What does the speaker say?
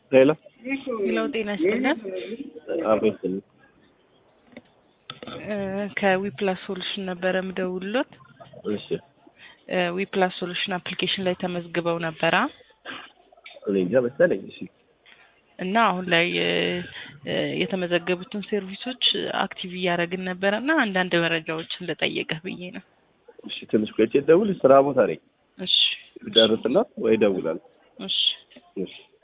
ሄሎ ጤና ይስጥልን። አቤት። ከዊፕላስ ሶሉሽን ነበረ ምደውልሎት። እሺ ዊፕላስ ሶሉሽን አፕሊኬሽን ላይ ተመዝግበው ነበራ እኔ እንጃ መሰለኝ። እሺ እና አሁን ላይ የተመዘገቡትን ሰርቪሶች አክቲቭ እያደረግን ነበርና አንዳንድ መረጃዎችን ልጠይቅህ ብዬ ነው። እሺ ትንሽ ቆይቼ ደውል። ስራ ቦታ ነኝ። እሺ ደርስና ወይ ደውላለሁ። እሺ እሺ